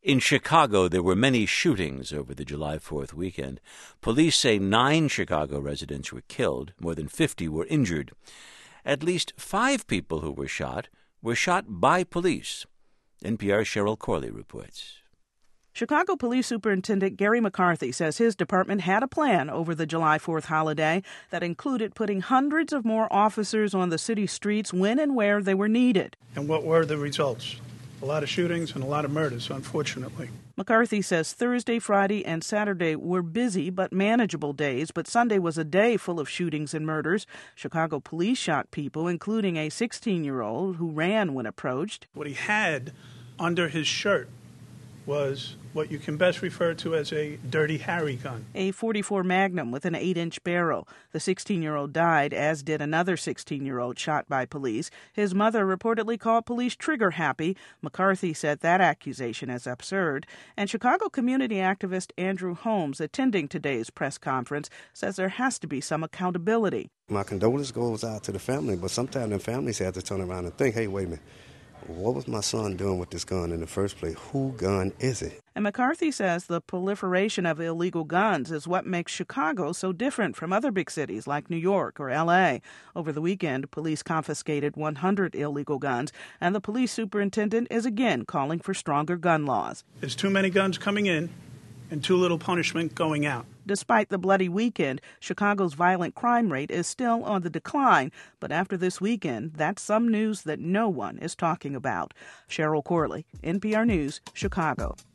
In Chicago, there were many shootings over the July 4th weekend. Police say 9 Chicago residents were killed. More than 50 were injured. At least 5 people who were shot by police. NPR's Cheryl Corley reports. Chicago Police Superintendent Gary McCarthy says his department had a plan over the July 4th holiday that included putting hundreds of more officers on the city streets when and where they were needed. And what were the results? A lot of shootings and a lot of murders, unfortunately. McCarthy says Thursday, Friday, and Saturday were busy but manageable days, but Sunday was a day full of shootings and murders. Chicago police shot people, including a 16-year-old who ran when approached. What he had under his shirt was what you can best refer to as a Dirty Harry gun. A .44 Magnum with an 8-inch barrel. The 16-year-old died, as did another 16-year-old shot by police. His mother reportedly called police trigger-happy. McCarthy said that accusation is absurd. And Chicago community activist Andrew Holmes, attending today's press conference, says there has to be some accountability. My condolence goes out to the family, but sometimes the families have to turn around and think, hey, wait a minute. What was my son doing with this gun in the first place? Whose gun is it? And McCarthy says the proliferation of illegal guns is what makes Chicago so different from other big cities like New York or L.A. Over the weekend, police confiscated 100 illegal guns, and the police superintendent is again calling for stronger gun laws. There's too many guns coming in and too little punishment going out. Despite the bloody weekend, Chicago's violent crime rate is still on the decline. But after this weekend, that's some news that no one is talking about. Cheryl Corley, NPR News, Chicago.